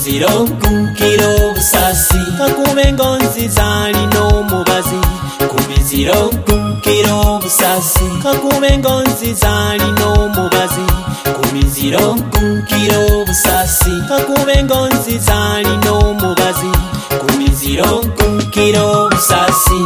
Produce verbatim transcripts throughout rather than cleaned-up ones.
kumiziro kumkiro busasi kakube ngonzi zali no mubazi kumiziro kumkiro busasi kakube ngonzi zali no mubazi kumiziro kumkiro busasi kakube ngonzi zali no mubazi kumiziro kumkiro busasi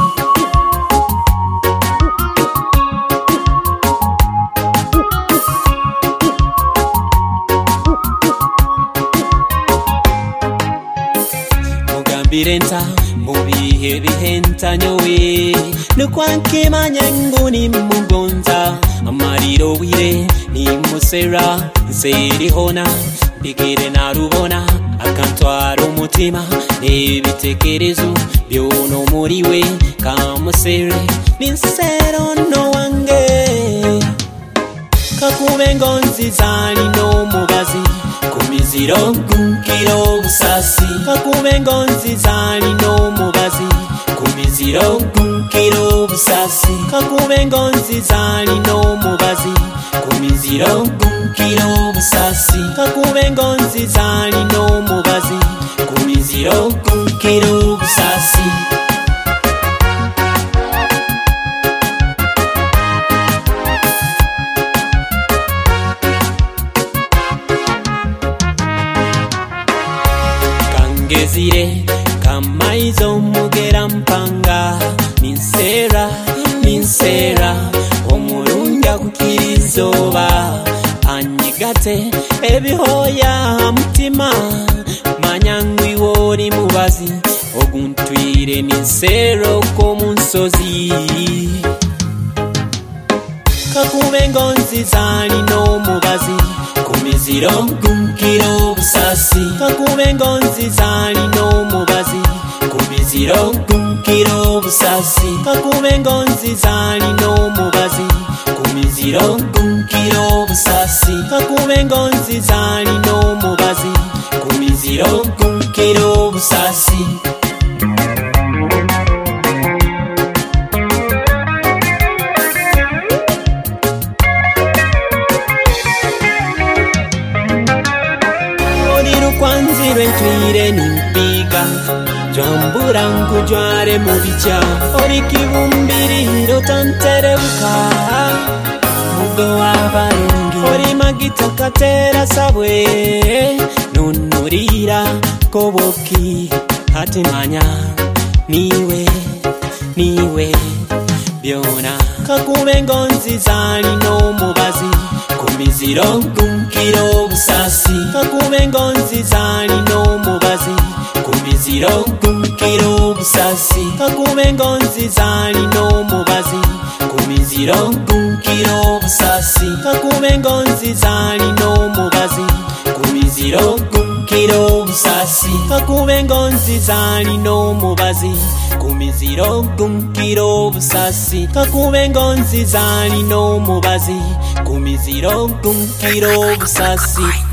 birenta mubihe bihenta nyowe nukwanke manyanguni mugonza amariro wire ni musera nseri hona bigire na rubona akantwara umutima n'ibitekerezo byono muriwe kamusere ninsero no wange kakube ngonzi zali no mubazi kumiziro kumkiro busasi kakube ngonzi zali no mubazi kumiziro kumkiro busasi kakube ngonzi zali no mubazi kumiziro kumkiro busasi kakube ngonzi zali no mubazi kumiziro kumkiro busasi gezire kamaizo mugera mpanga ninsera ninsera omurunga kukirizoba anyigate ebihoya mutima manyangwi wori mubazi oguntwire ninsero komunsozi kakube ngonzi zali no mubazi kumiziro kumkiro busasi kakube ngonzi zali no mubazi kumiziro kumkiro busasi kakube ngonzi zali no mubazi kumiziro kumkiro busasi kakube ngonzi zali no mubazi kumiziro kumkiro busasi kwanziro entwire nimpiga jambura nkujware mubicha orikibumbiriro tanterebuka mugo wabarungi ori magita katera sabwe nunurira koboki hatimanya niwe niwe byona kakube ngonzi zali no mubazi kumiziro kumkiro busasi kakube ngonzi zali no mubazi kumiziro kumkiro busasi kakube ngonzi zali no mubazi kumiziro kumkiro busasi kakube ngonzi zali no mubazi kumiziro kumkiro busasi kakube ngonzi zali no mubazi kumiziro kumkiro busasi kakube ngonzi zali no mubazi kumiziro kumkiro busasi